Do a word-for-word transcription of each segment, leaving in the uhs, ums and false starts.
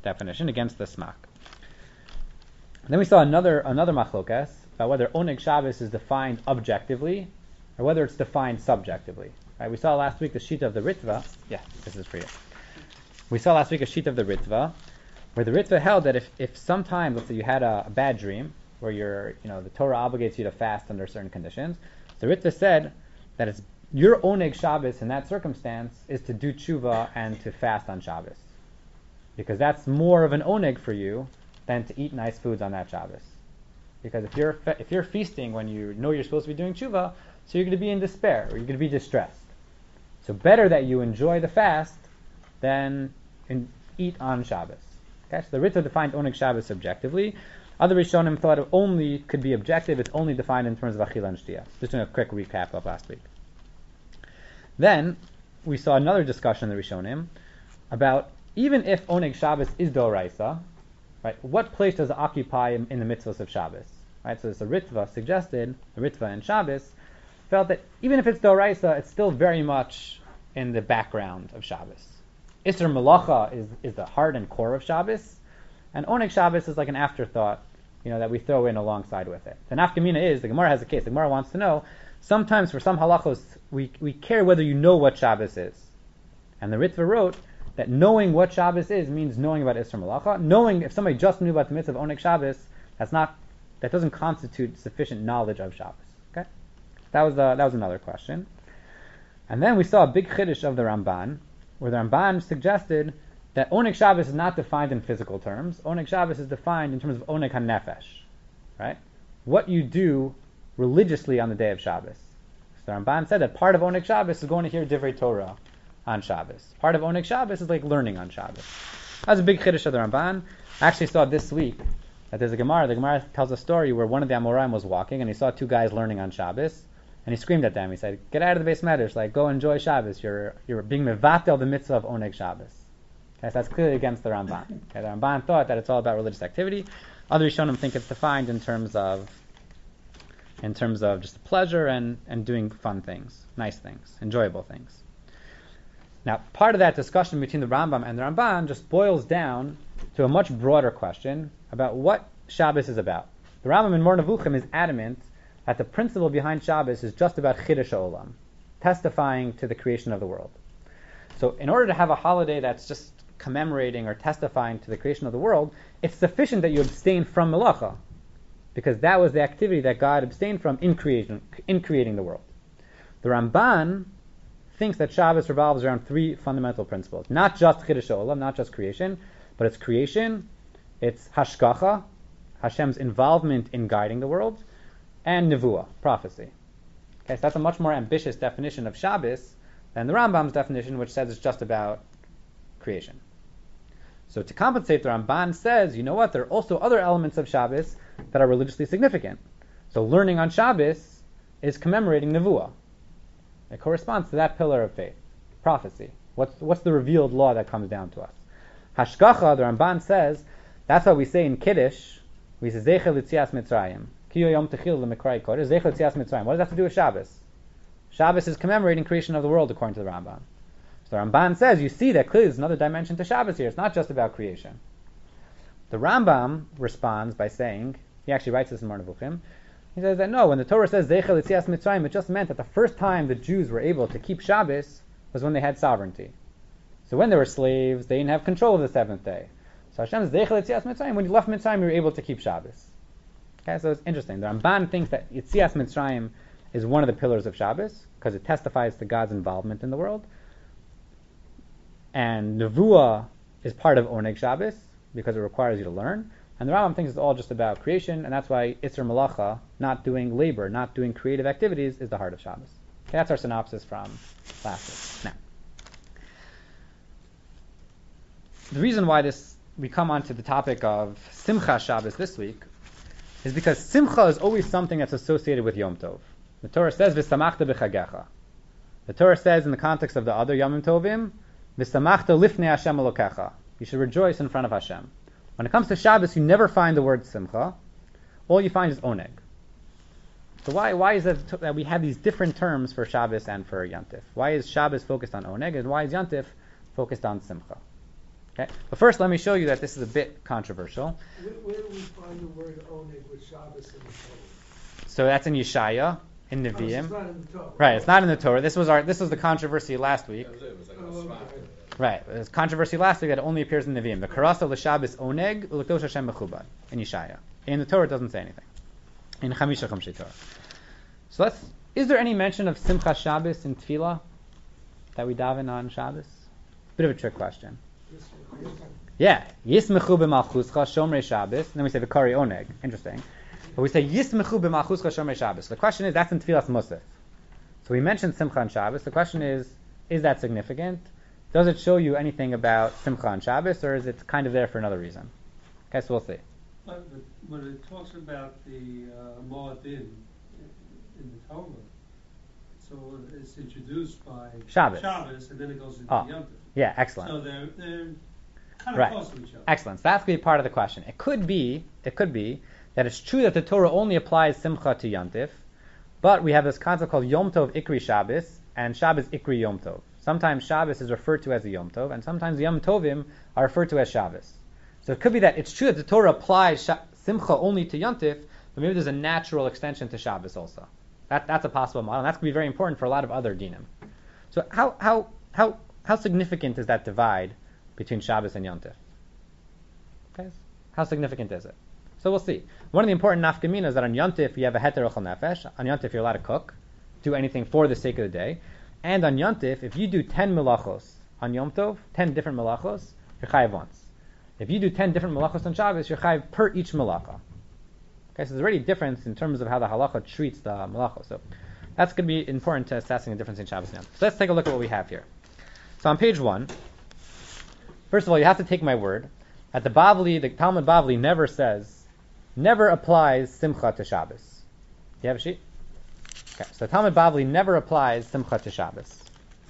definition against the smak. Then we saw another another machlokas about whether oneg Shabbos is defined objectively or whether it's defined subjectively. Right? We saw last week the sheet of the Ritva. Yeah, this is for you. We saw last week a sheet of the Ritva, where the Ritva held that if, if sometimes, let's say you had a, a bad dream, where you're, you know, the Torah obligates you to fast under certain conditions, the Ritva said that it's your oneg Shabbos in that circumstance is to do tshuva and to fast on Shabbos, because that's more of an oneg for you than to eat nice foods on that Shabbos. Because if you're fe- if you're feasting when you know you're supposed to be doing tshuva, so you're going to be in despair or you're going to be distressed. So better that you enjoy the fast than in, eat on Shabbos. Okay, so the Ritva defined oneg Shabbos subjectively. Other Rishonim thought it only could be objective. It's only defined in terms of achila and shtiya. Just doing a quick recap of last week. Then we saw another discussion in the Rishonim about even if oneg Shabbos is doraisa, right? What place does it occupy in, in the mitzvahs of Shabbos? Right. So the Ritva suggested, the Ritva and Shabbos felt that even if it's doraisa, it's still very much in the background of Shabbos. Isser Malacha is is the heart and core of Shabbos, and oneg Shabbos is like an afterthought, you know, that we throw in alongside with it. The nafkamina is, the Gemara has a case. The Gemara wants to know, sometimes for some halachos, we we care whether you know what Shabbos is. And the Ritva wrote that knowing what Shabbos is means knowing about Isser Malacha. Knowing, if somebody just knew about the mitzvah of oneg Shabbos, that's not, that doesn't constitute sufficient knowledge of Shabbos. Okay, that was the, that was another question. And then we saw a big chiddush of the Ramban, where the Ramban suggested that oneg Shabbos is not defined in physical terms. Oneg Shabbos is defined in terms of oneg hanefesh, right? What you do religiously on the day of Shabbos. So the Ramban said that part of oneg Shabbos is going to hear divrei Torah on Shabbos. Part of oneg Shabbos is like learning on Shabbos. That's a big chiddush of the Ramban. I actually saw this week that there's a Gemara. The Gemara tells a story where one of the Amoraim was walking and he saw two guys learning on Shabbos. And he screamed at them. He said, "Get out of the base medrash! Like, go enjoy Shabbos. You're you're being mevatel the mitzvah of oneg Shabbos." Okay, so that's clearly against the Ramban. Okay, the Ramban thought that it's all about religious activity. Other Rishonim think it's defined in terms of in terms of just pleasure and, and doing fun things, nice things, enjoyable things. Now, part of that discussion between the Rambam and the Ramban just boils down to a much broader question about what Shabbos is about. The Rambam in Mor Nevuchim is adamant that the principle behind Shabbos is just about Chiddush Olam, testifying to the creation of the world. So in order to have a holiday that's just commemorating or testifying to the creation of the world, it's sufficient that you abstain from melacha, because that was the activity that God abstained from in creation, in creating the world. The Ramban thinks that Shabbos revolves around three fundamental principles. Not just Chiddush Olam, not just creation, but it's creation, it's hashgacha, Hashem's involvement in guiding the world, and nevuah, prophecy. Okay, so that's a much more ambitious definition of Shabbos than the Rambam's definition, which says it's just about creation. So to compensate, the Ramban says, you know what, there are also other elements of Shabbos that are religiously significant. So learning on Shabbos is commemorating nevuah. It corresponds to that pillar of faith, prophecy. What's what's the revealed law that comes down to us? Hashgacha, the Ramban says, that's why we say in Kiddush, we say Zeichel Yitzias Mitzrayim. What does that have to do with Shabbos? Shabbos is commemorating creation of the world according to the Ramban. So the Ramban says, you see that clearly there's another dimension to Shabbos here. It's not just about creation. The Rambam responds by saying, he actually writes this in Mor Nevuchim, he says that no, when the Torah says Zeichel Yitzias Mitzrayim, it just meant that the first time the Jews were able to keep Shabbos was when they had sovereignty. So when they were slaves, they didn't have control of the seventh day. So Hashem says Zeichel Yitzias Mitzrayim, when you left Mitzrayim, you were able to keep Shabbos. Okay, so it's interesting. The Ramban thinks that Yitzias Mitzrayim is one of the pillars of Shabbos because it testifies to God's involvement in the world. And Nevuah is part of Oneg Shabbos because it requires you to learn. And the Rambam thinks it's all just about creation, and that's why Isser Malacha, not doing labor, not doing creative activities, is the heart of Shabbos. Okay, that's our synopsis from last week. Now, the reason why this we come on to the topic of Simcha Shabbos this week is because Simcha is always something that's associated with Yom Tov. The Torah says, V'samachta b'chagecha. The Torah says in the context of the other Yom Tovim, V'samachta lifnei Hashem Elokecha. You should rejoice in front of Hashem. When it comes to Shabbos, you never find the word Simcha. All you find is Oneg. So why why is it that we have these different terms for Shabbos and for Yantif? Why is Shabbos focused on Oneg, and why is Yantif focused on Simcha? Okay, but first let me show you that this is a bit controversial. Where, where do we find the word oneg with Shabbos in the Torah? So that's in Yeshaya, in Oh, so Nevi'im. it's not in the Torah. Right, it's not in the Torah. This was our this was the controversy last week. That was it. It was like a Oh, swap. okay. Right, it was controversy last week that it only appears in Nevi'im. The Karasa l'Shabbos oneg u'lekdosh Hashem mechubad in Yeshaya. In the Torah, it doesn't say anything. In Chamisha Chomshei Torah. So let's. Is there any mention of Simchas Shabbos in Tefillah that we daven on Shabbos? Bit of a trick question. This one, yes. Yeah, Yismechu b'malchuscha shomrei Shabbos. And then we say v'kari oneg. Interesting. But we say Yismechu b'malchuscha shomrei Shabbos. The question is, that's in Tefillas Musaf. So we mentioned Simcha on Shabbos. The question is, is that significant? Does it show you anything about Simcha on Shabbos, or is it kind of there for another reason? Okay, so we'll see. But the, when it talks about the uh, Moadim in the Torah, so it's introduced by Shabbos. Shabbos, and then it goes into Oh, Yom Tov. Yeah, excellent. So they're they're kind of Right. close to each other. Excellent. So that's going to be part of the question. It could be, it could be that it's true that the Torah only applies Simcha to Yom Tif, but we have this concept called Yom Tov Ikri Shabbos and Shabbos Ikri Yom Tov. Sometimes Shabbos is referred to as a Yom Tov, and sometimes Yom Tovim are referred to as Shabbos. So it could be that it's true that the Torah applies Sha- Simcha only to Yom Tif, but maybe there's a natural extension to Shabbos also. That, that's a possible model, and that's going to be very important for a lot of other dinim. So how how how how significant is that divide between Shabbos and Yom Tif? Okay, how significant is it? So we'll see. One of the important nafkamina is that on Yom Tif you have a heter ochel nefesh. On Yom Tif you're allowed to cook, do anything for the sake of the day. And on Yom Tif, if you do ten melachos on Yom Tov, ten different melachos, you're chayiv once. If you do ten different melachos on Shabbos, you're chayiv per each melacha. Okay, so there's already a difference in terms of how the halacha treats the melachos. So that's going to be important to assessing the difference in Shabbos and Yom Tov. So let's take a look at what we have here. So on page one, first of all, you have to take my word that the Bavli, the Talmud Bavli, never says, never applies Simcha to Shabbos. Do you have a sheet? Okay, so Talmud Bavli never applies Simcha to Shabbos.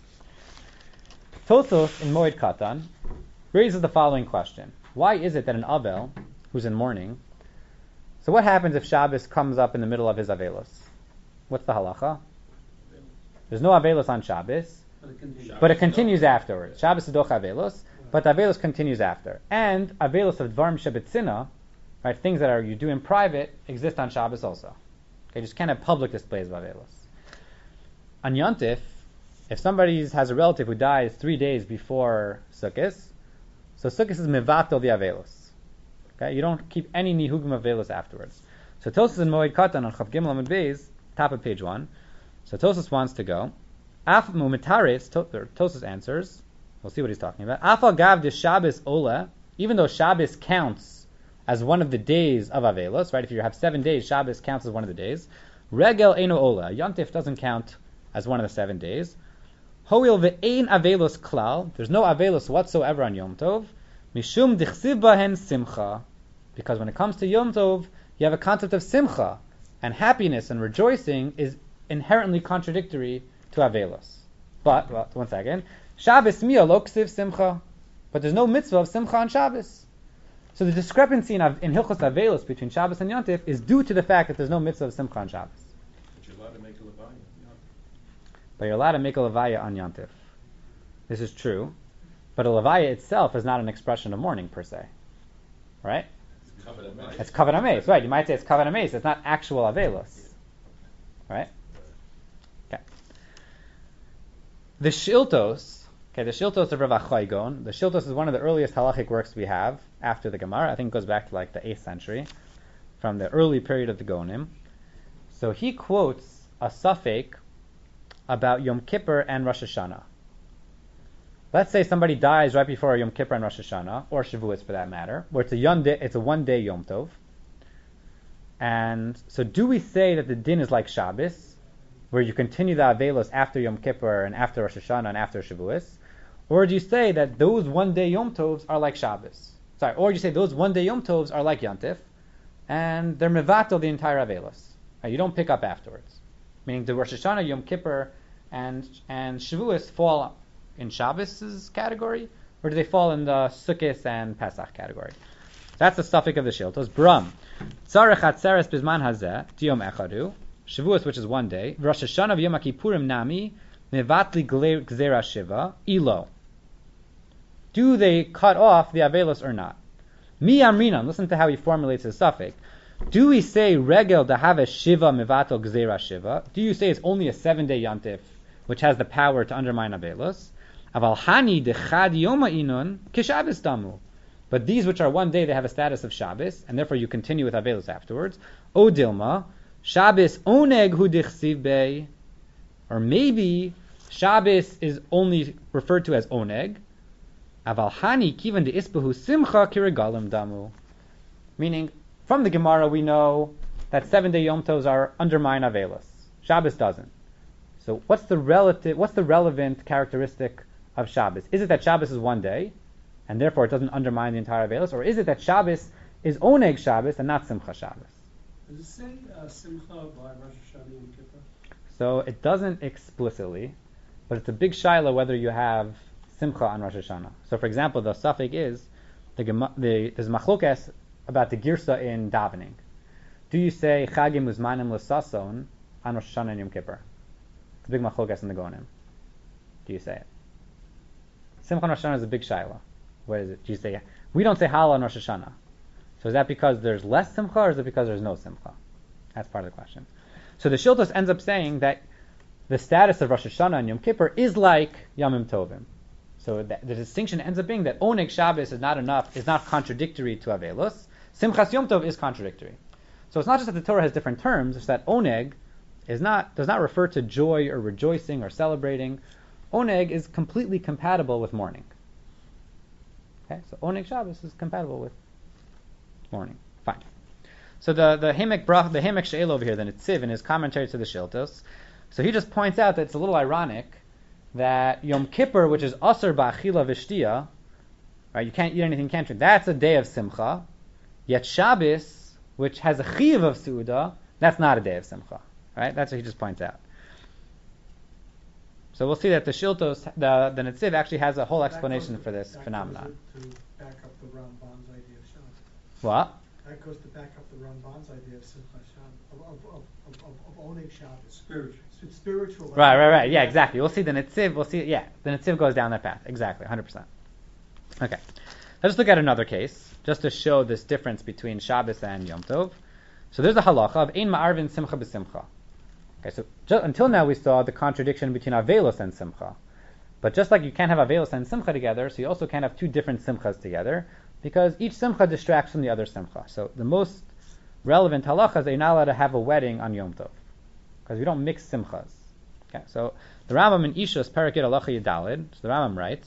Tosfos in Moed Katan raises the following question: why is it that an Avel who's in mourning? So what happens if Shabbos comes up in the middle of his Avelos? What's the halacha? There's no Avelos on Shabbos, But it continues. but it continues afterwards. Shabbos is doch Avelos, but Avelos continues after. And Avelos of Dvarim Shebetzina, right, things that are you do in private, exist on Shabbos also. Okay, you just can't have public displays of Avelos. On Yom Tif, if somebody has a relative who dies three days before Sukkot, so Sukkot is mevatel the Avelos. Okay, you don't keep any nihugim Avelos afterwards. So Tosas in Moed Katan on Chav Gimel Amud Beis, top of page one. So Tosas wants to go. Af mumitaris, Tosas answers. We'll see what he's talking about. Afal gav de Shabbos ola, even though Shabbos counts as one of the days of Avelos, right? If you have seven days, Shabbos counts as one of the days. Regel eno ola, Yom Tif doesn't count as one of the seven days. Hoil ve'ein Avelos klal, there's no Avelos whatsoever on Yom Tov. Mishum dichsiv bahen simcha, because when it comes to Yom Tov, you have a concept of simcha, and happiness and rejoicing is inherently contradictory to Avelos. But, well, one second, Shabbos mia lo ksiv simcha, but there's no mitzvah of simcha on Shabbos. So the discrepancy in, in Hilchos Avelos between Shabbos and Yom Tif is due to the fact that there's no mitzvah of simcha on Shabbos. But you're allowed to make a levaya. But you're allowed to make a levaya on Yom Tif. This is true, but a levaya itself is not an expression of mourning per se, right? It's covered in It's kavod hameis, right? You might say it's kavod hameis. It's not actual Avelos, right? Okay. The Shiltos, okay, the Shiltos of Rav Achai Gon. The Shiltos is one of the earliest halachic works we have after the Gemara. I think it goes back to like the eighth century, from the early period of the Gonim. So he quotes a suffix about Yom Kippur and Rosh Hashanah. Let's say somebody dies right before Yom Kippur and Rosh Hashanah, or Shavuos for that matter, where it's a yom day, it's a one-day Yom Tov. And so, do we say that the din is like Shabbos, where you continue the Avelos after Yom Kippur and after Rosh Hashanah and after Shavuos, or do you say that those one-day Yom Tovs are like Shabbos? Sorry, or do you say those one-day Yom Tovs are like Yom Tif, and they're mevatel the entire Avelos? Right, you don't pick up afterwards. Meaning, the Rosh Hashanah, Yom Kippur, and and Shavuos fall in Shabbos' category, or do they fall in the Sukkot and Pesach category? That's the suffix of the Shiltos. Bram. Tzarech atzeres bizman hazeh, tiyom echadu. Shavuos, which is one day. Rosh Hashanah v'yom HaKippurim nami, mevatli gzera shiva, ilo. do they cut off the Avelos or not? Mi amrinan, listen to how he formulates his suffix. Do we say regel to have a shiva mivato gzeira shiva? Do you say it's only a seven-day yontif, which has the power to undermine Avelos? Aval hani dechad yoma inun kishabis damu. But these which are one day, they have a status of Shabbos, and therefore you continue with Avelos afterwards. O Dilma, Shabbos oneg hu dichsiv bei. Or maybe Shabbos is only referred to as oneg. Aval hani kivan de isbahu simcha kirigalim damu. Meaning, from the Gemara we know that seven-day Yom Tovs are undermine Avelos. Shabbos doesn't. So what's the relative? What's the relevant characteristic of Shabbos? Is it that Shabbos is one day, and therefore it doesn't undermine the entire Avelos, or is it that Shabbos is oneg Shabbos and not Simcha Shabbos? Does it say uh, Simcha by Rosh Hashanah and Kippur? So it doesn't explicitly, but it's a big shaila whether you have Simcha on Rosh Hashanah. So for example, the suffix is the, the there's machlokes about the girsa in davening. Do you say Chagim Uzmanim L'Sason on Rosh Hashanah and Yom Kippur? It's a big machlokes in the Gonim. Do you say it? Simcha on Rosh Hashanah is a big shaila. What is it? Do you say we don't say Hal on Rosh Hashanah? So is that because there's less Simcha, or is it because there's no Simcha? That's part of the question. So the Shiltos ends up saying that the status of Rosh Hashanah and Yom Kippur is like Yamim Tovim. So the, the distinction ends up being that Oneg Shabbos is not enough, is not contradictory to Avelos. Simchas Yom Tov is contradictory. So it's not just that the Torah has different terms, it's that Oneg is not does not refer to joy or rejoicing or celebrating. Oneg is completely compatible with mourning. Okay, so Oneg Shabbos is compatible with mourning. Fine. So the the Hemek Brach, the Hemek She'el over here, the Netziv, in his commentary to the Shiltos, so he just points out that it's a little ironic that Yom Kippur, which is Asr Ba'achila V'Shtiya, right, you can't eat anything, you can't drink, that's a day of Simcha, yet Shabbos, which has a Chiv of Su'uda, that's not a day of Simcha, right? That's what he just points out. So we'll see that the Shiltos, the, the Netziv actually has a whole explanation goes, for this that phenomenon. Goes to back up the Ramban's idea of Shabbos. What? That goes to back up the Ramban's idea of Simcha Shabbos, of, of, of, of, of Oneg Shabbos. Spiritual. It's spiritual. Right, right, right. Yeah, exactly. We'll see the Netziv, we'll see, yeah, the Netziv goes down that path. Exactly, one hundred percent. Okay. Let's look at another case, just to show this difference between Shabbos and Yom Tov. So there's a halacha of Ein Ma'arvin Simcha B'Simcha. Okay, so just, until now we saw the contradiction between Avelos and Simcha. But just like you can't have Avelos and Simcha together, so you also can't have two different Simchas together, because each Simcha distracts from the other Simcha. So the most relevant halacha is that you're not allowed to have a wedding on Yom Tov, because we don't mix Simchas. Okay, so the Rambam in Ishus Parakid Halacha Yidalid, so the Rambam writes,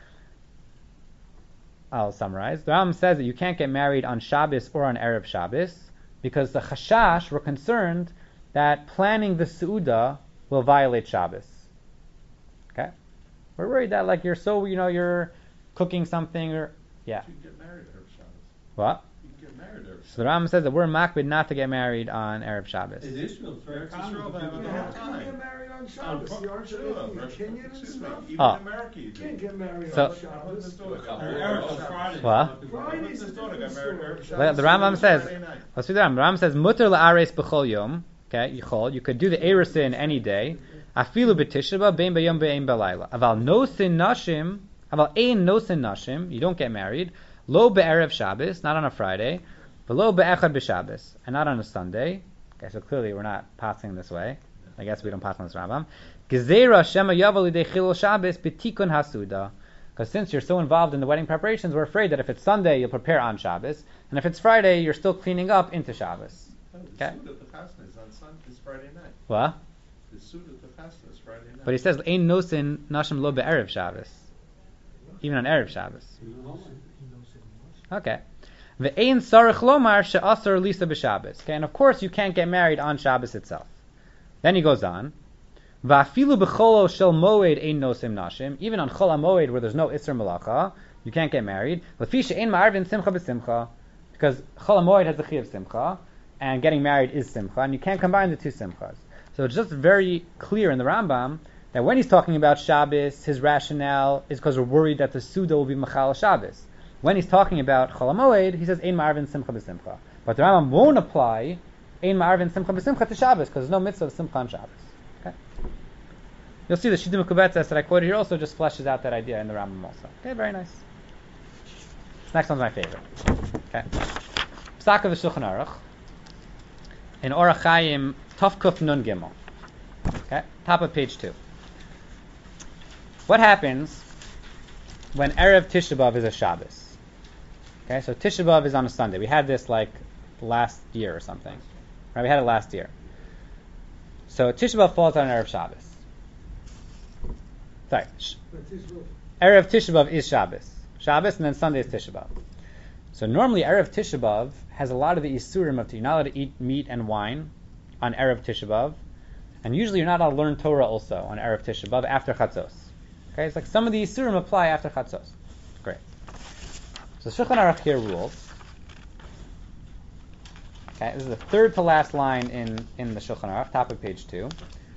I'll summarize, the Rambam says that you can't get married on Shabbos or on Erev Shabbos, because the Chashash were concerned that planning the Su'uda will violate Shabbos. Okay? We're worried that like you're so, you know, you're cooking something or, yeah. You can get married Erev Shabbos. What? You can get married Erev Shabbos. So the Rambam says that we're makbid not to get married on Erev Shabbos. In Israel, it's very Eretz common. Yisrael, for they have people it to all have the How can you time. get married on Shabbos? You aren't Sure, you making Rosh- Kenyan and excuse me, stuff? even Oh. in America you You do. can't get married So- on Shabbos. Erev Friday. What? Friday's His a daughter different got married story. Erev Shabbos. The, the Rambam says, Friday night. let's read the Rambam. The Rambam says, Mutter la'ares b'chol yom. Okay, yichol. You could do the erusin in any day. Afilu b'tishba, bein b'yom, bein b'layla. Aval nosin nashim, aval ein nosin nashim. You don't get married. Lo be'erev Shabbos, not on a Friday. V'lo be'echad b'Shabbos, and not on a Sunday. Okay, so clearly we're not passing this way. I guess we don't pass on this Rambam. Gezerah shema yaval idei chilul Shabbos b'tikun hasuda. Because since you're so involved in the wedding preparations, we're afraid that if it's Sunday, you'll prepare on Shabbos, and if it's Friday, you're still cleaning up into Shabbos. No, the Okay. Suda of the Chasna is on Sunday, is Friday night. What? The Suda of the Chasna is Friday night. But he says, "Ein nosin nashim lo be'erev Shabbos," even on erev Shabbos. Okay. Ve'ein sarich lomar she'asar lisa b'Shabbos. Okay, and of course you can't get married on Shabbos itself. Then he goes on. Va'afilu b'cholo shel moed ein nosim nashim. Even on chol moed where there's no isser malacha, you can't get married. Lefi she'ein ma'arvin simcha b'simcha, because chol moed has the chi of simcha, and getting married is simcha, and you can't combine the two simchas. So it's just very clear in the Rambam that when he's talking about Shabbos, his rationale is because we're worried that the Suda will be Machal Shabbos. When he's talking about Chol HaMoed, he says Ein Ma'arvin Simcha B'Simcha. But the Rambam won't apply Ein Ma'arvin Simcha B'Simcha to Shabbos because there's no mitzvah of Simcha on Shabbos. Okay? You'll see the Shittim Kubetzes that I quoted here also just fleshes out that idea in the Rambam also. Okay, very nice. This next one's my favorite. Okay. Psak of the Shulchan Aruch in Orach Chaim Tov Kuf Nun Gimel. Okay, top of page two. What happens when Erev Tisha B'Av is a Shabbos? Okay, so Tisha B'Av is on a Sunday. We had this like last year or something. Right, we had it last year. So Tisha B'Av falls on Erev Shabbos. Sorry, sh- Erev Tisha B'Av is Shabbos. Shabbos and then Sunday is Tisha B'Av. So normally Erev Tisha B'Av has a lot of the Isurim of you're not allowed to eat meat and wine on Erev Tisha B'Av, and usually you're not allowed to learn Torah also on Erev Tisha B'Av after Chatzos. Okay, it's like some of the Isurim apply after Chatzos. Great. So Shulchan Aruch here rules. Okay, this is the third to last line in, in the Shulchan Aruch, top of page two.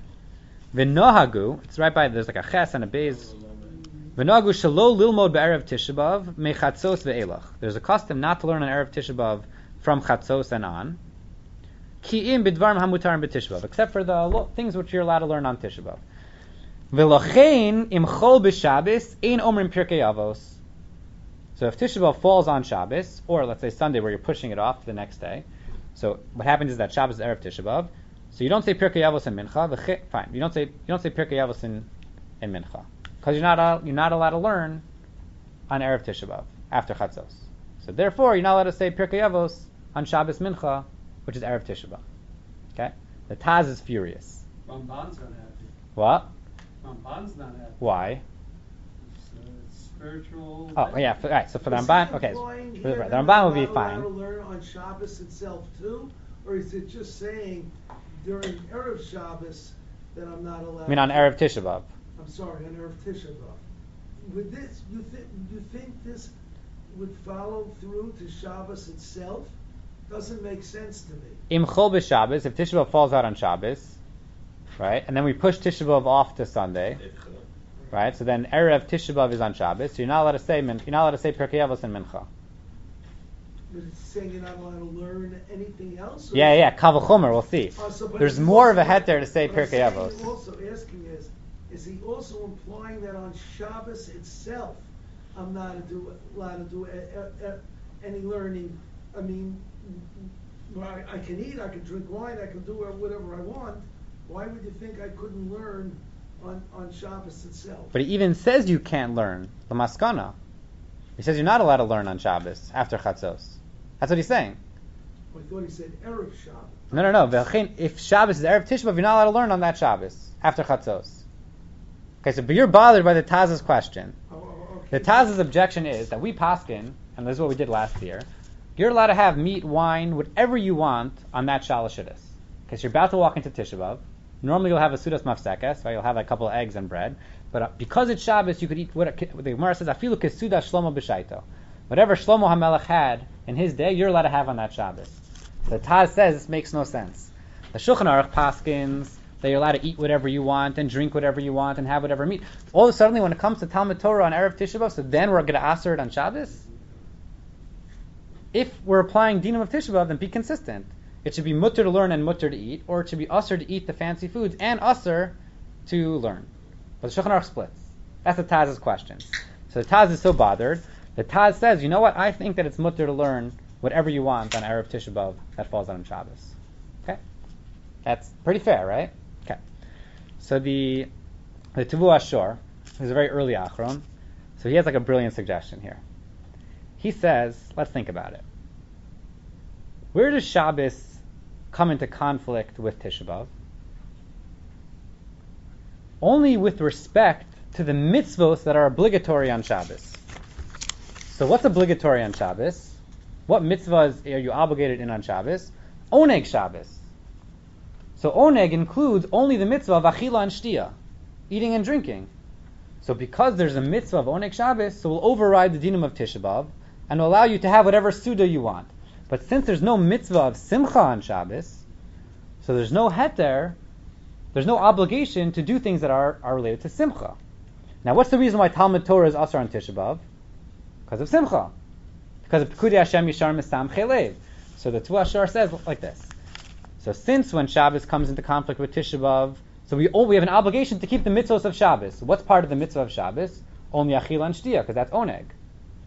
V'nohagu, it's right by, there's like a ches and a beis. V'nohagu shelo lilmod be'erev Tisha B'Av mechatzos ve'elach. There's a custom not to learn on Erev Tisha B'Av from Chatzos and on. Ki'im b'dvarim hamutarim b'Tisha B'Av, except for the lo- things which you're allowed to learn on Tisha B'Av. V'lochein im chol b'Shabbos ein omrim pirkei avos. So if Tisha B'Av falls on Shabbos, or let's say Sunday where you're pushing it off to the next day, so what happens is that Shabbos is Erev Tisha B'Av, so you don't say Pirkei Avos in Mincha. V'che, fine, you don't say you don't say Pirkei Avos in, in Mincha because you're not uh, you're not allowed to learn on Erev Tisha B'Av after Chatzos. So therefore, you're not allowed to say Pirkei Avos on Shabbos Mincha, which is Erev Tisha B'Av. Okay, the Taz is furious. Ramban's not happy. What? Ramban's not happy. Why? It's, uh, it's spiritual. Oh yeah, for, right. So for the Is Ramban, he okay, implying for the, here the that Ramban we're would be not fine. allowed to learn on Shabbos itself too, or is it just saying during Erev Shabbos that I'm not allowed? I mean on Erev Tisha B'Av. I'm sorry, on Erev Tisha B'Av. Would this you think you think this would follow through to Shabbos itself? Doesn't make sense to me. Im chol b'Shabbos, if Tisha B'Av falls out on Shabbos, right, and then we push Tisha B'Av off to Sunday, right? So then Erev Tisha B'Av is on Shabbos. So you're not allowed to say min, you're not allowed to say Pirkei Avos and Mincha. But it's saying you're not allowed to learn anything else. or Yeah, is yeah, it- Kal V'chomer. We'll see. Uh, so- but There's he's more of a also- heter to say what I'm Pirkei saying Avos. is Also asking is, is he also implying that on Shabbos itself, I'm not to do, allowed to do a, a, a, any learning? I mean, well, I, I can eat, I can drink wine, I can do whatever I want. Why would you think I couldn't learn on, on Shabbos itself? But he even says you can't learn the maskana. He says you're not allowed to learn on Shabbos after Chatzos. That's what he's saying. I thought he said Erev Shabbos. No, no, no. V'chein, if Shabbos is Erev Tisha B'Av, you're not allowed to learn on that Shabbos after Chatzos. Okay, so but you're bothered by the Taz's question. Oh, oh, okay. The Taz's objection is that we paskin, and this is what we did last year, you're allowed to have meat, wine, whatever you want on that Shalashidus. Okay, so you're about to walk into Tisha B'Av. Normally you'll have a Sudas Mafsekes, right? You'll have like a couple of eggs and bread. But uh, because it's Shabbos, you could eat what, what the Gemara says, Afilu Kesuda Shlomo B'Shaito. Whatever Shlomo HaMelech had in his day, you're allowed to have on that Shabbos. The Taz says this makes no sense. The Shulchan Aruch paskins that you're allowed to eat whatever you want and drink whatever you want and have whatever meat. All of a sudden, when it comes to Talmud Torah on Erev Tisha B'Av, so then we're going to aser it on Shabbos? If we're applying dinim of Tisha B'Av, then be consistent. It should be mutter to learn and mutter to eat, or it should be aser to eat the fancy foods and aser to learn. But the Shulchan Aruch splits. That's the Taz's question. So the Taz is so bothered. The Taz says, you know what? I think that it's mutter to learn whatever you want on Erev Tisha B'Av that falls on Shabbos. Okay? That's pretty fair, right? Okay. So the the Tevu Ashur, who's a very early Achron, so he has like a brilliant suggestion here. He says, let's think about it. Where does Shabbos come into conflict with Tisha B'Av? Only with respect to the mitzvos that are obligatory on Shabbos. So what's obligatory on Shabbos? What mitzvahs are you obligated in on Shabbos? Oneg Shabbos. So oneg includes only the mitzvah of achila and shtia, eating and drinking. So because there's a mitzvah of oneg Shabbos, so we'll override the dinim of Tisha B'Av and will allow you to have whatever suda you want. But since there's no mitzvah of simcha on Shabbos, so there's no heter, there's no obligation to do things that are, are related to simcha. Now, what's the reason why Talmud Torah is asar on Tisha B'Av? Because of simcha. Because of Pekudei Hashem Yishar Misam Chelev. So the Tevu Ashur says like this. So since when Shabbos comes into conflict with Tisha B'Av, so we oh, we have an obligation to keep the mitzvahs of Shabbos. What's part of the mitzvah of Shabbos? Only achila and shtia, because that's oneg.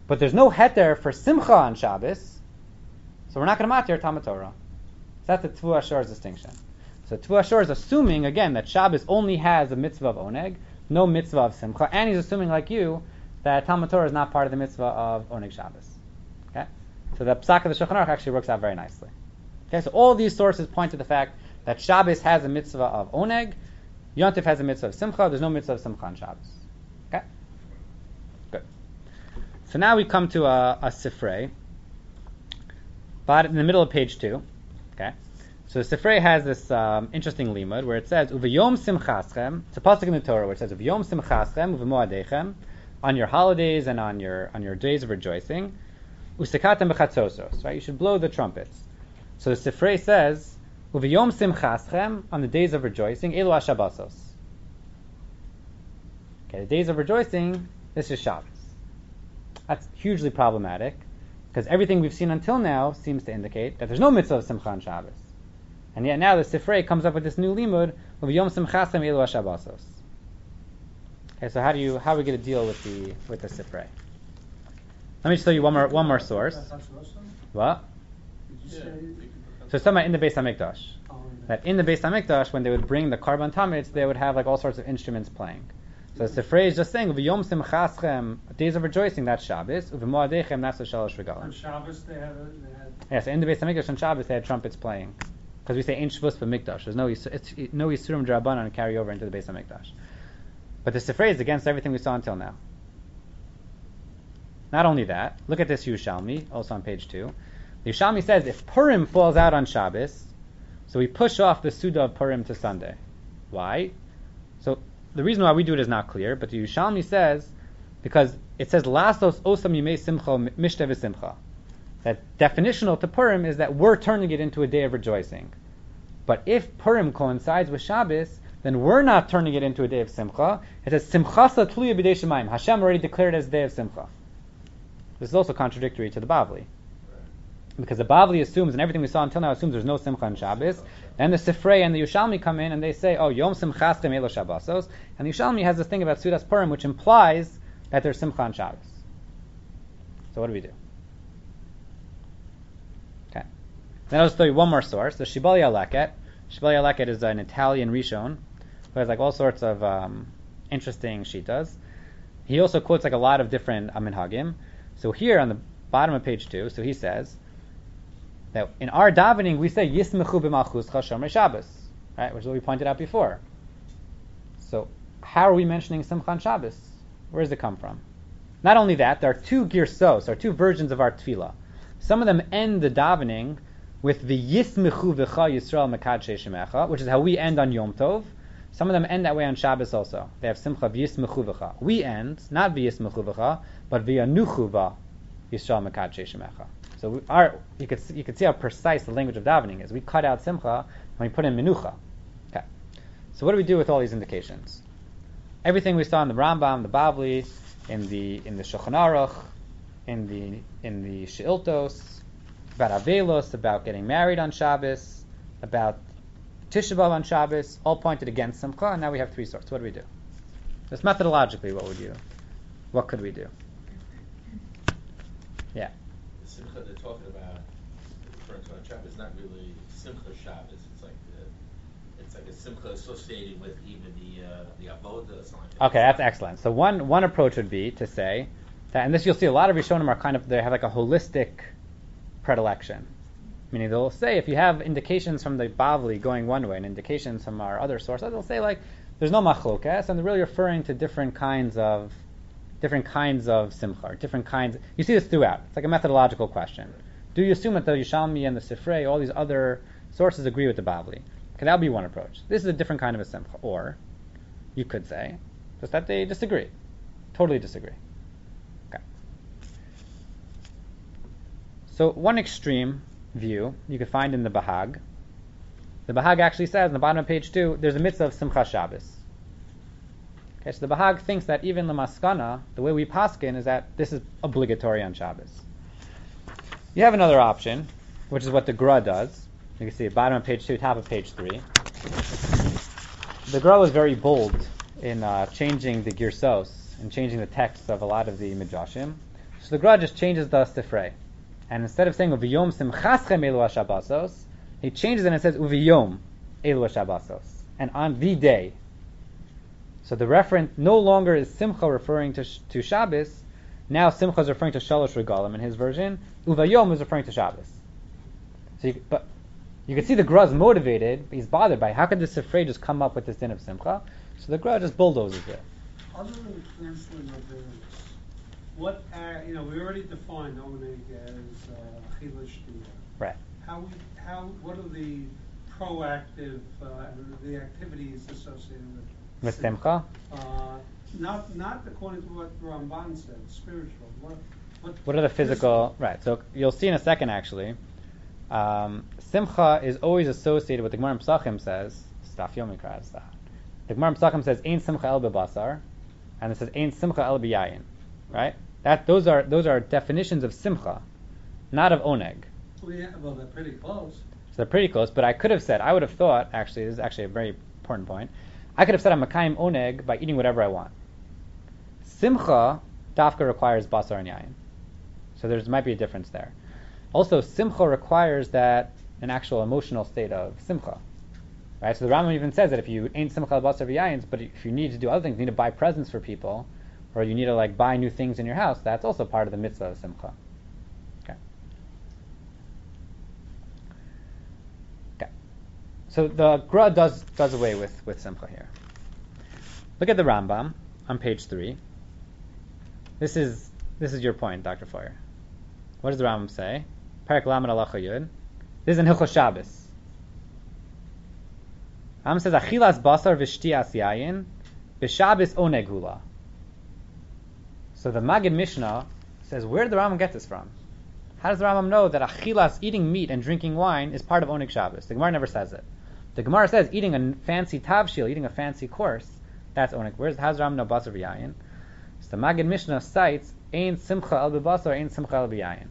but there's no heter for simcha on Shabbos, so we're not going to matir Talmud Torah. So that's the Tvu Ashor's distinction. So Tvu Ashor is assuming, again, that Shabbos only has a mitzvah of oneg, no mitzvah of simcha, and he's assuming, like you, that Talmud Torah is not part of the mitzvah of oneg Shabbos. Okay? So the Psak of the Shulchan Aruch actually works out very nicely. Okay, so all these sources point to the fact that Shabbos has a mitzvah of oneg, Yontif has a mitzvah of simcha, there's no mitzvah of simcha on Shabbos. Okay? Good. So now we come to a, a sifrei, but in the middle of page two. Okay? So the sifrei has this um, interesting limud where it says, Uvayom simchaschem, it's a pasuk in the Torah where it says, Uvayom simchaschem, uvemoadechem, on your holidays and on your on your days of rejoicing, usekatem b'chatzosos, right? You should blow the trumpets. So the sifrei says, Uvayom simchaschem, on the days of rejoicing, elu hashabbasos. Okay, the days of rejoicing, this is Shabbos. That's hugely problematic, because everything we've seen until now seems to indicate that there's no mitzvah of simcha on Shabbos. And yet now the sifrei comes up with this new limud, Uvayom simchaschem, elu hashabbasos. Okay, so how do you how are we going to deal with the with the sifrei? Let me just tell you one more one more source. What? Yeah. So it's talking about in the Beis Hamikdash. That in the Beis Hamikdash, when they would bring the karban tamid, they would have like all sorts of instruments playing. So the sifrei is just saying, "V'yom simchaschem," days of rejoicing, that's Shabbos. U'v'moadechem, that's the shalosh regalim. On Shabbos they had, a, they had Yeah, so in the Beis Hamikdash on Shabbos they had trumpets playing, because we say Ein Shavuos B'Mikdash. There's no Yis- it's, no Yisurim D'Rabbanan carry over into the Beis Hamikdash. But the sifrei is against everything we saw until now. Not only that, look at this Yerushalmi, also on page two. The Yerushalmi says if Purim falls out on Shabbos, so we push off the Suda of Purim to Sunday. Why? So the reason why we do it is not clear, but the Yerushalmi says because it says Lasos Osam Yimei Simcha Mishteh V'Simcha. That definitional to Purim is that we're turning it into a day of rejoicing. But if Purim coincides with Shabbos, then we're not turning it into a day of Simcha. It says Simchasa Tluya B'dei Shemayim. Hashem already declared it as a day of Simcha. This is also contradictory to the Bavli. Because the Bavli assumes, and everything we saw until now assumes there's no Simcha on Shabbos. Then the Sifrei and the Yerushalmi come in and they say, oh, Yom Simchaschem Elo Shabbosos. And the Yerushalmi has this thing about Sudas Purim, which implies that there's Simcha on Shabbos. So what do we do? Okay. Then I'll just tell you one more source. The Shibali Aleket. Shibali Aleket is an Italian Rishon who has like all sorts of um, interesting shitas. He also quotes like a lot of different uh, minhagim. So here on the bottom of page two, so he says that in our davening we say Yismechu b'malchuscha Shomer Shabbos, right, which is what we pointed out before. So how are we mentioning Simcha on Shabbos? Where does it come from? Not only that, there are two girsos, there are two versions of our tefillah. Some of them end the davening with the Yismechu v'cha Yisrael Mekadshei Shemecha, which is how we end on Yom Tov. Some of them end that way on Shabbos also. They have Simcha v'Yismechu v'cha. We end, not v'Yismechu v'cha, but v'Yanuchu v'Yisrael Mekadshei Shemecha. So we are, you could you could see how precise the language of davening is. We cut out Simcha and we put in Menucha. Okay. So what do we do with all these indications? Everything we saw in the Rambam, the Bavli, in the in the Shulchan Aruch, in the in the Sheiltos, about Avelos, about getting married on Shabbos, about Tisha B'Av on Shabbos, all pointed against Simcha, and now we have three sources. What do we do? Just methodologically, what would you? What could we do? Yeah. The Simcha they're talking about, referring to on Shabbos, is not really Simcha Shabbos. It's like the, it's like a Simcha associated with even the uh, the Avodah or something like that. Okay, that's excellent. So one one approach would be to say that, and this you'll see a lot of Rishonim are kind of, they have like a holistic predilection. Meaning they'll say if you have indications from the Bavli going one way and indications from our other sources, they'll say like there's no machlokas, and they're really referring to different kinds of different kinds of simcha, different kinds. You see this throughout. It's like a methodological question. Do you assume that the Yishalmi and the Sifrei, all these other sources agree with the Bavli? Okay, that would be one approach. This is a different kind of a simcha. Or you could say just that they disagree, totally disagree. Okay. So one extreme view you could find in the Bahag. The Bahag actually says in the bottom of page two, there's a mitzvah of Simcha Shabbos. Okay, so the Bahag thinks that even the Maskana, the way we paskin, is that this is obligatory on Shabbos. You have another option, which is what the Gra does. You can see bottom of page two, top of page three. The Gra was very bold in uh, changing the Girsos and changing the text of a lot of the Midrashim. So the Gra just changes the Sifrei. And instead of saying Uviyom Simchaschem Elu HaShabbasos, he changes it and it says Uviyom Elu HaShabbasos. And on the day. So the reference no longer is Simcha referring to to Shabbos. Now Simcha is referring to Shalosh Regalim in his version. Uvayom is referring to Shabbos. So, you, but you can see the Gra is motivated. He's bothered by how could the Sifrei just come up with this din of Simcha? So the Gra just bulldozes it. Other than canceling of the what uh, you know, we already defined oneg as uh, Achila Shtiya. Right. How we, how what are the proactive uh, the activities associated with With Simcha? Uh, not not according to what Ramban said, spiritual. What what, What are the physical? Right. So you'll see in a second actually. Um, Simcha is always associated with the Gemara in Pesachim says Staf Yomikra stuff. The Gemara in Pesachim says Ein Simcha El Bebasar, and it says Ein Simcha El B'Yayin. Right? That those are those are definitions of Simcha, not of Oneg. Well, yeah, well, they're pretty close. So they're pretty close. But I could have said I would have thought actually this is actually a very important point. I could have said I'm Makayim Oneg by eating whatever I want. Simcha Dafka requires Basar and Yayin. So there might be a difference there. Also, Simcha requires that an actual emotional state of Simcha. Right? So the Rambam even says that if you ain't Simcha al Basar v'Yayin, but if you need to do other things, you need to buy presents for people, or you need to like buy new things in your house, that's also part of the mitzvah of Simcha. Okay. Okay. So the Gra does does away with, with Simcha here. Look at the Rambam on page three. This is this is your point, Doctor Foyer. What does the Rambam say? Parak Lamed Halacha Yud. This is in Hilchos Shabbos. Rambam says Achilas Basar v'Shtias Yayin b'Shabbos Oneg Hula. So the Magid Mishnah says, where did the Rambam get this from? How does the Rambam know that Achilas, eating meat and drinking wine, is part of Oneg Shabbos? The Gemara never says it. The Gemara says eating a fancy tavshil, eating a fancy course, that's Oneg. Where's how does the Rambam know Basar v'Yayin? So the Magid Mishnah cites Ein Simcha El B'Basar, Ein Simcha El B'Yayin.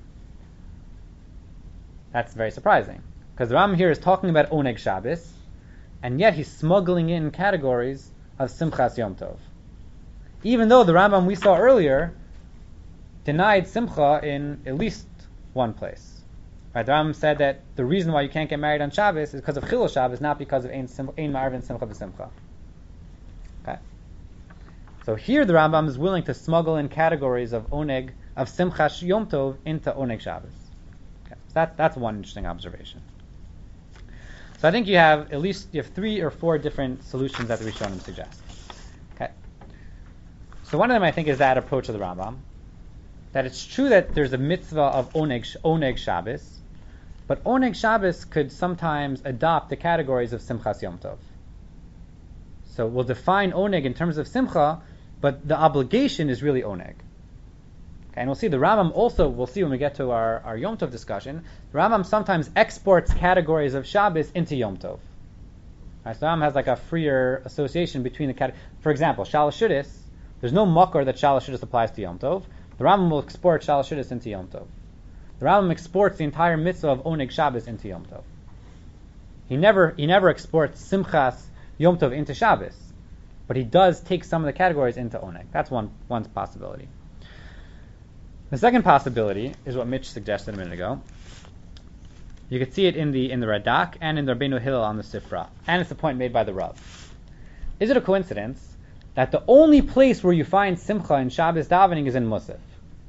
That's very surprising, because the Rambam here is talking about Oneg Shabbos, and yet he's smuggling in categories of Simchas Yom Tov. Even though the Rambam we saw earlier denied Simcha in at least one place. Right? The Rambam said that the reason why you can't get married on Shabbos is because of Chilul Shabbos, not because of Ein Ma'arvin Simcha V'Simcha. Okay. So here the Rambam is willing to smuggle in categories of Oneg, of Simchas Yom Tov into Oneg Shabbos. Okay. So that, that's one interesting observation. So I think you have at least you have three or four different solutions that the Rishonim suggest. Okay. So one of them I think is that approach of the Rambam, that it's true that there's a mitzvah of Oneg, Oneg Shabbos, but Oneg Shabbos could sometimes adopt the categories of Simchas Yom Tov. So we'll define Oneg in terms of Simcha, but the obligation is really Oneg. Okay, and we'll see the Rambam also, we'll see when we get to our, our Yom Tov discussion, the Rambam sometimes exports categories of Shabbos into Yom Tov. Right, so the Rambam has like a freer association between the categories. For example, Shalosh Shuddis, there's no makor that Shalosh Shuddis applies to Yom Tov. The Rambam will export Shalosh Shuddis into Yom Tov. The Rambam exports the entire mitzvah of Oneg Shabbos into Yom Tov. He never he never exports Simchas Yom Tov into Shabbos, but he does take some of the categories into Oneg. That's one one possibility. The second possibility is what Mitch suggested a minute ago. You could see it in the in the Radak and in the Rabbeinu Hillel on the Sifra, and it's the point made by the Rav. Is it a coincidence that the only place where you find Simcha in Shabbos davening is in Musaf?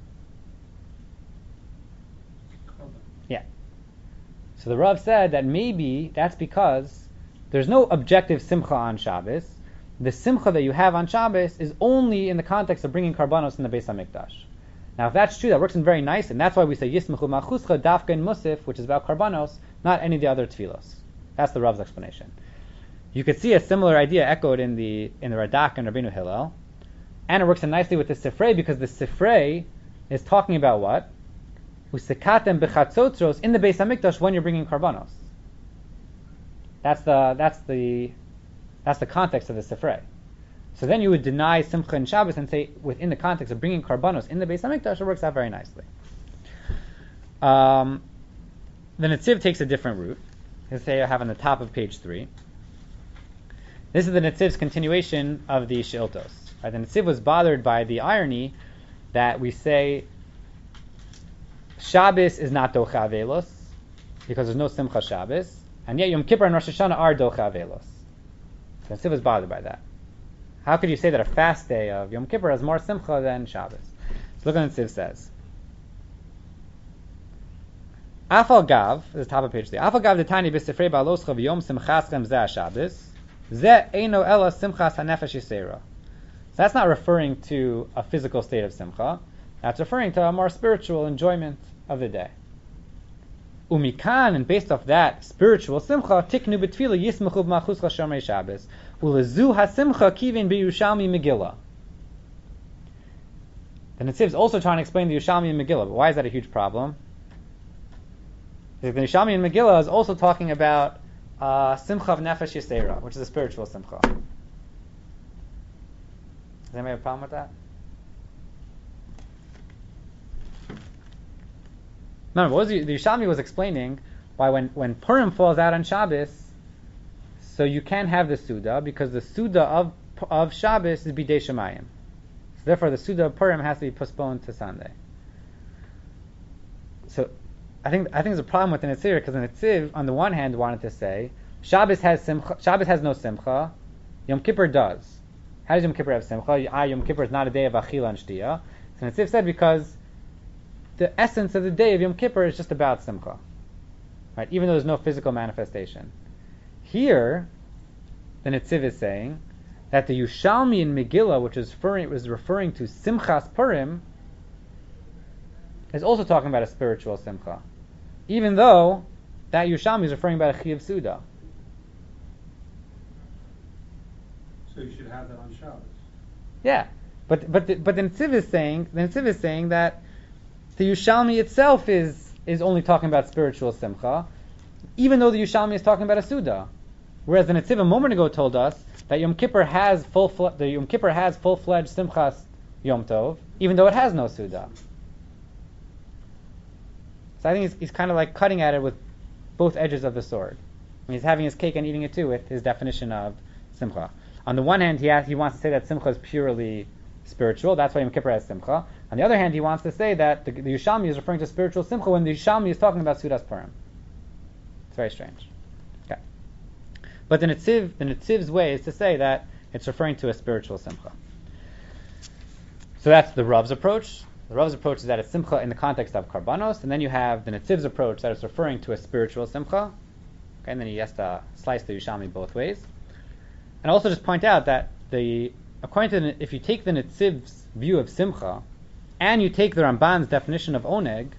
Yeah. So the Rav said that maybe that's because there's no objective Simcha on Shabbos. The Simcha that you have on Shabbos is only in the context of bringing karbanos in the Beis HaMikdash. Now, if that's true, that works in very nice, and that's why we say Yismechu Ma'chuscha Dafka in Musaf, which is about karbanos, not any of the other tefillos. That's the Rav's explanation. You could see a similar idea echoed in the in the Radak and Rabbeinu Hillel, and it works in nicely with the Sifrei because the Sifrei is talking about what? Usekatem b'chatzotzros in the Beis Hamikdash when you're bringing karbanos. That's the that's the that's the context of the Sifrei. So then you would deny Simcha and Shabbos and say within the context of bringing karbanos in the Beis Hamikdash, it works out very nicely. Um, the Netziv takes a different route. He'll say I have on the top of page three. This is the Netziv's continuation of the Sheiltos. Right? The Netziv was bothered by the irony that we say Shabbos is not Docha Avelos, because there's no Simcha Shabbos, and yet Yom Kippur and Rosh Hashanah are Docha Avelos. So Netziv is bothered by that. How could you say that a fast day of Yom Kippur has more Simcha than Shabbos? So look what Netziv says. Afal Gav, this is top of page three. Afal Gav detani b'sifrei ba'aloscha v'yom simchaschem zeh Shabbos, zeh eino ela simchas hanefesh yisera. So that's not referring to a physical state of Simcha. That's referring to a more spiritual enjoyment of the day. Umikan, and based off that spiritual simcha, tiknu b'tfila yismechu b'machuscha shomrei Shabbos, ulezu hasimcha kivin b'Yushalmi Megillah. The Netziv is also trying to explain the Yushalmi and Megillah, but why is that a huge problem? Because the Yushalmi and Megillah is also talking about uh, simcha of nefesh yisera, which is a spiritual simcha. Does anybody have a problem with that? Remember, what was the, the Yushalmi was explaining why when, when Purim falls out on Shabbos, so you can't have the Suda, because the Suda of of Shabbos is Bidei Shemayim. So therefore the Suda of Purim has to be postponed to Sunday. So I think I think there's a problem with the Netziv, because the Netziv, on the one hand, wanted to say Shabbos has simcha, Shabbos has no Simcha, Yom Kippur does. How does Yom Kippur have Simcha? Ah, Yom Kippur is not a day of Achila and Shtiyah. So Netziv said because the essence of the day of Yom Kippur is just about Simcha, right? Even though there's no physical manifestation. Here, the Netziv is saying that the Yushalmi in Megillah, which is referring, was referring to Simchas Purim, is also talking about a spiritual Simcha, even though that Yushalmi is referring about a Chiyuv Suda. So you should have that on Shabbos. Yeah, but but the, but the Netziv is saying the Netziv is saying that the Yushalmi itself is is only talking about spiritual Simcha, even though the Yushalmi is talking about a Suda. Whereas the Netziv a moment ago told us that Yom Kippur has full fle- the Yom Kippur has full-fledged Simchas Yom Tov, even though it has no Suda. So I think he's, he's kind of like cutting at it with both edges of the sword. I mean, he's having his cake and eating it too with his definition of Simcha. On the one hand, he has, he wants to say that Simcha is purely spiritual. That's why Yom Kippur has Simcha. On the other hand, he wants to say that the, the Yushalmi is referring to spiritual Simcha when the Yushalmi is talking about Sudas Purim. It's very strange. Okay. But the Netziv, the Netziv's way is to say that it's referring to a spiritual Simcha. So that's the Rav's approach. The Rav's approach is that it's Simcha in the context of Karbanos, and then you have the Netziv's approach that it's referring to a spiritual Simcha. Okay, and then he has to slice the Yushalmi both ways. And also just point out that the according to the, if you take the Netziv's view of Simcha, and you take the Ramban's definition of Oneg,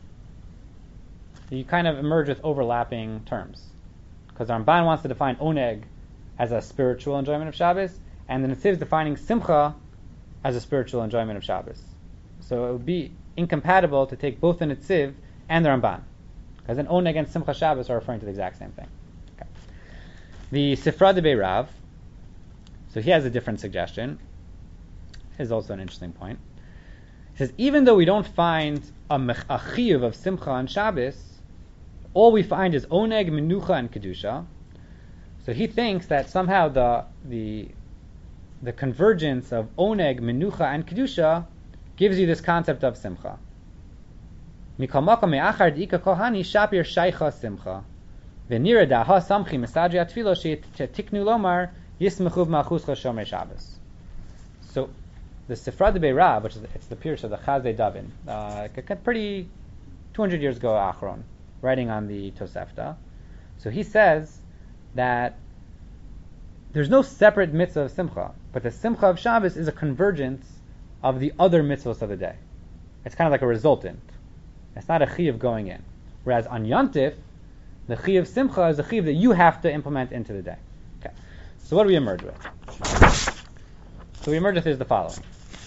you kind of emerge with overlapping terms. Because the Ramban wants to define Oneg as a spiritual enjoyment of Shabbos, and the Netziv is defining Simcha as a spiritual enjoyment of Shabbos. So it would be incompatible to take both the Netziv and the Ramban, because then Oneg and Simcha Shabbos are referring to the exact same thing. Okay. The Sifra de Rav, so he has a different suggestion. Is also an interesting point. He says, even though we don't find a, mech- a chiyuv of Simcha on Shabbos, all we find is Oneg, Menucha, and Kedusha. So he thinks that somehow the the the convergence of Oneg, Menucha, and Kedusha gives you this concept of Simcha. Mikol makom me'achar d'ika kohani shapir shaycha Simcha. V'nira da'ha samchi mesadri atfilo she'tiknu lomar yismechu b'malchuscha shomer Shabbos. So the Sifra de Rav, which is it's the Pirush of the Chazei Davin, uh, a pretty two hundred years ago, Achron, writing on the Tosefta. So he says that there's no separate mitzvah of Simcha, but the Simcha of Shabbos is a convergence of the other mitzvahs of the day. It's kind of like a resultant. It's not a chiyuv going in. Whereas on Yontif, the chiyuv Simcha is a chiyuv that you have to implement into the day. Okay. So what do we emerge with? So we emerge with is the following.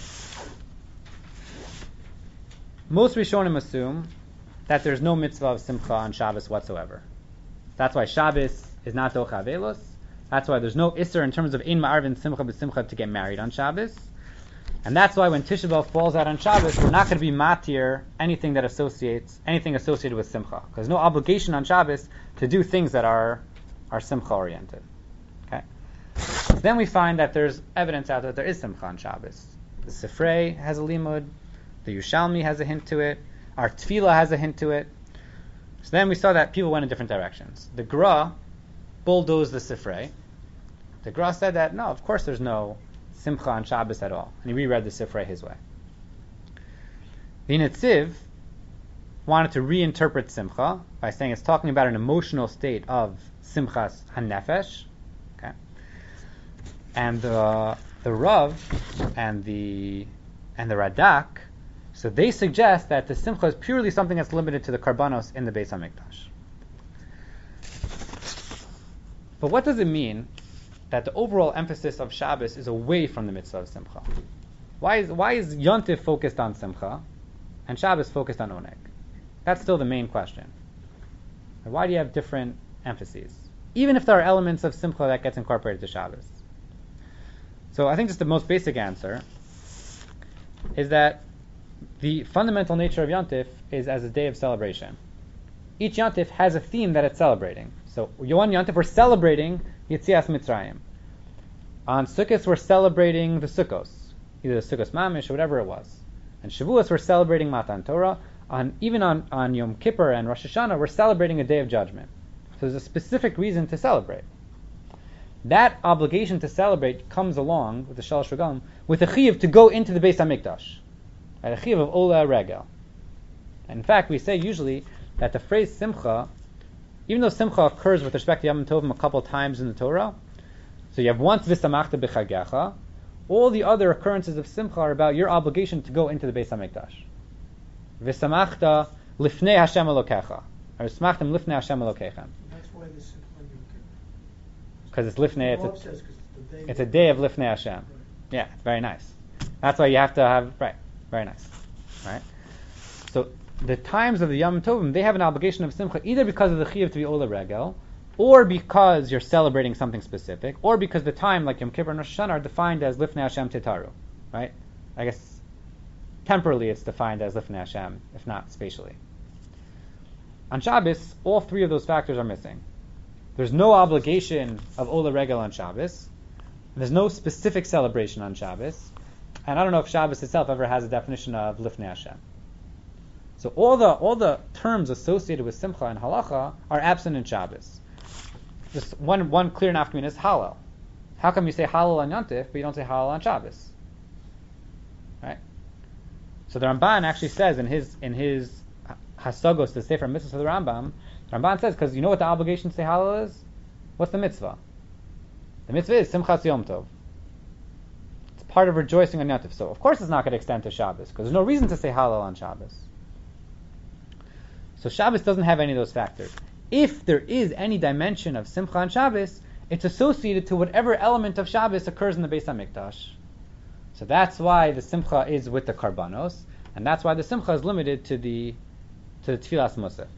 Most Rishonim assume that there's no mitzvah of Simcha on Shabbos whatsoever. That's why Shabbos is not Docha Avelos. That's why there's no Isser in terms of Ein Ma'arvin Simcha B'Simcha to get married on Shabbos. And that's why when Tisha B'Av falls out on Shabbos, we're not going to be matir anything that associates, anything associated with Simcha. Because there's no obligation on Shabbos to do things that are, are Simcha oriented. Okay. Then we find that there's evidence out there that there is Simcha on Shabbos. The Sifrei has a limud, the Yushalmi has a hint to it, Our tefillah has a hint to it. So then we saw that people went in different directions. The Gra bulldozed the Sifrei. The Gra said that, no, of course there's no Simcha on Shabbos at all. And he reread the Sifrei his way. The Netziv wanted to reinterpret Simcha by saying it's talking about an emotional state of Simchas HaNefesh. Okay? And the, the Rav and the, and the Radak, so they suggest that the Simcha is purely something that's limited to the Karbanos in the Beis HaMikdash. But what does it mean that the overall emphasis of Shabbos is away from the mitzvah of Simcha? Why is why is Yontif focused on Simcha and Shabbos focused on Oneg? That's still the main question. And why do you have different emphases? Even if there are elements of Simcha that gets incorporated to Shabbos. So I think just the most basic answer is that the fundamental nature of Yontif is as a day of celebration. Each Yontif has a theme that it's celebrating. So Yom Yontif, we're celebrating Yetzias Mitzrayim. On Sukkot, we're celebrating the Sukkos, either the Sukkos Mamish or whatever it was. And Shavuos, we're celebrating Matan Torah. On even on, on Yom Kippur and Rosh Hashanah, we're celebrating a day of judgment. So there's a specific reason to celebrate. That obligation to celebrate comes along with the Shalosh Regalim with a chiyuv to go into the Beis HaMikdash. A chiyuv of Ola Regel. And in fact, we say usually that the phrase Simcha, even though Simcha occurs with respect to Yom Tovim a couple times in the Torah, so you have once V'samachta b'chagecha, all the other occurrences of Simcha are about your obligation to go into the Beis HaMikdash. V'samachta lifnei Hashem Elokecha, or V'samachtem lifnei Hashem Elokechem. That's why the Simcha Yom Kippur. Because it's lifnei, it's Rav a, says 'cause it's the day it's a day of lifnei Hashem. Right. Yeah, it's very nice. That's why you have to have, right, very nice. Right? So the times of the Yom Tovim, they have an obligation of Simcha either because of the Chiyuv to be Ola Regel, or because you're celebrating something specific, or because the time, like Yom Kippur and Rosh Hashanah, are defined as Lifnei Hashem Titaru. Right? I guess temporally it's defined as Lifnei Hashem, if not spatially. On Shabbos, all three of those factors are missing. There's no obligation of Ola Regel on Shabbos. There's no specific celebration on Shabbos. And I don't know if Shabbos itself ever has a definition of Lifnei Hashem. So all the all the terms associated with Simcha and Halacha are absent in Shabbos. Just one one clear nafkamin is Halal. How come you say Halal on Yontif, but you don't say Halal on Shabbos? Right? So the Ramban actually says in his in his Hasagos, the Sefer Mitzvahs of the Rambam, the Ramban says, because you know what the obligation to say Halal is? What's the mitzvah? The mitzvah is Simchas Yom Tov. It's part of rejoicing on Yontif. So of course it's not going to extend to Shabbos, because there's no reason to say Halal on Shabbos. So Shabbos doesn't have any of those factors. If there is any dimension of Simcha on Shabbos, it's associated to whatever element of Shabbos occurs in the Beis HaMikdash. So that's why the Simcha is with the Karbanos, and that's why the Simcha is limited to the to the Tfilas Musaf.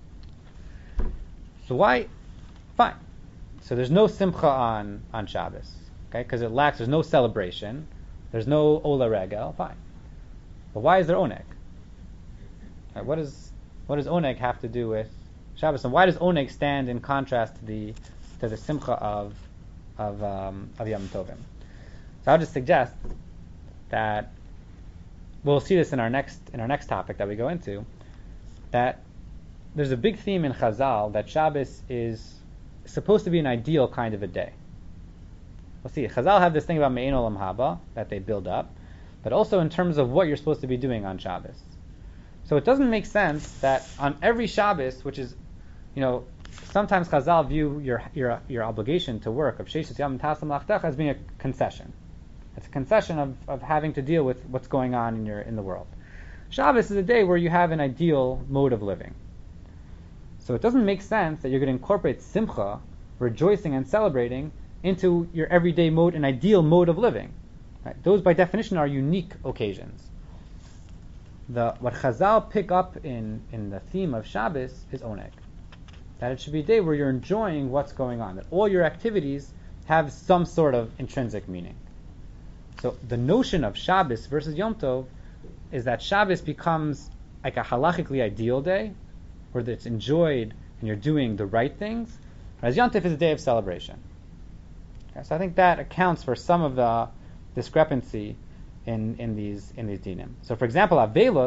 So why? Fine. So there's no Simcha on, on Shabbos, okay? Because it lacks, there's no celebration, there's no Ola Regel, fine. But why is there Oneg? Right, what is What does Oneg have to do with Shabbos, and why does Oneg stand in contrast to the to the Simcha of of um, of Yom Tovim? So I'll just suggest that we'll see this in our next in our next topic that we go into. That there's a big theme in Chazal that Shabbos is supposed to be an ideal kind of a day. We'll see. Chazal have this thing about Me'ein Olam Haba that they build up, but also in terms of what you're supposed to be doing on Shabbos. So it doesn't make sense that on every Shabbos, which is, you know, sometimes Chazal view your your your obligation to work of Sheishas Yom Tasam Lachtecha as being a concession. It's a concession of, of having to deal with what's going on in your in the world. Shabbos is a day where you have an ideal mode of living. So it doesn't make sense that you're going to incorporate Simcha, rejoicing and celebrating, into your everyday mode, an ideal mode of living. Right? Those, by definition, are unique occasions. The what Chazal pick up in, in the theme of Shabbos is Oneg. That it should be a day where you're enjoying what's going on, that all your activities have some sort of intrinsic meaning. So the notion of Shabbos versus Yom Tov is that Shabbos becomes like a halachically ideal day, where it's enjoyed and you're doing the right things, whereas Yom Tov is a day of celebration. Okay, so I think that accounts for some of the discrepancy in, in these in these dinim. So, for example, Avelos,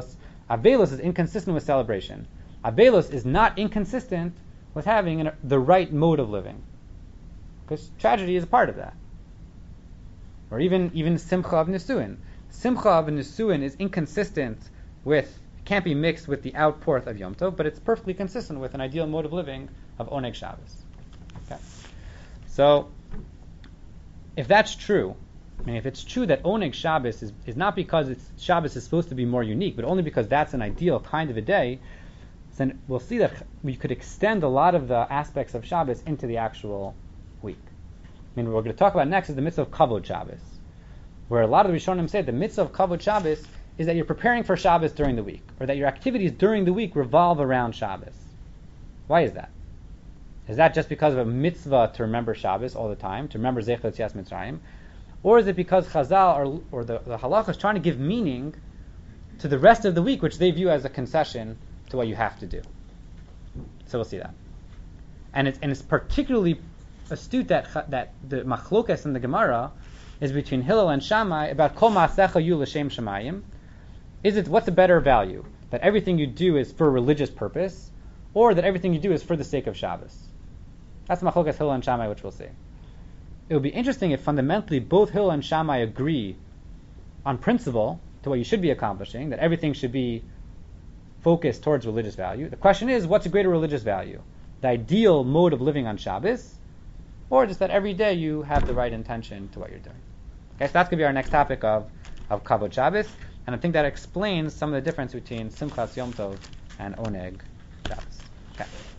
Avelus is inconsistent with celebration. Avelus is not inconsistent with having an, the right mode of living. Because tragedy is a part of that. Or even, even Simcha of Nisuin. Simcha of Nisuin is inconsistent with, can't be mixed with the outpour of Yom Tov, but it's perfectly consistent with an ideal mode of living of Oneg Shabbos. Okay. So, if that's true, I mean, if it's true that Oneg Shabbos is, is not because it's, Shabbos is supposed to be more unique, but only because that's an ideal kind of a day, then we'll see that we could extend a lot of the aspects of Shabbos into the actual week. I mean, what we're going to talk about next is the mitzvah of Kavod Shabbos, where a lot of the Rishonim say the mitzvah of Kavod Shabbos is that you're preparing for Shabbos during the week, or that your activities during the week revolve around Shabbos. Why is that? Is that just because of a mitzvah to remember Shabbos all the time, to remember Zecher Yetzias Mitzrayim? Or is it because Chazal or, or the, the Halacha is trying to give meaning to the rest of the week, which they view as a concession to what you have to do? So we'll see that. And it's, and it's particularly astute that that the machlokas in the Gemara is between Hillel and Shammai about Kol Ma'asecha Yu L'Shem Shamayim. Is it, what's the better value? That everything you do is for a religious purpose, or that everything you do is for the sake of Shabbos? That's machlokas Hillel and Shammai, which we'll see. It would be interesting if fundamentally both Hillel and Shammai agree on principle to what you should be accomplishing, that everything should be focused towards religious value. The question is, what's a greater religious value? The ideal mode of living on Shabbos, or just that every day you have the right intention to what you're doing? Okay, so that's going to be our next topic of, of Kavod Shabbos, and I think that explains some of the difference between Simchas Yom Tov and Oneg Shabbos. Okay.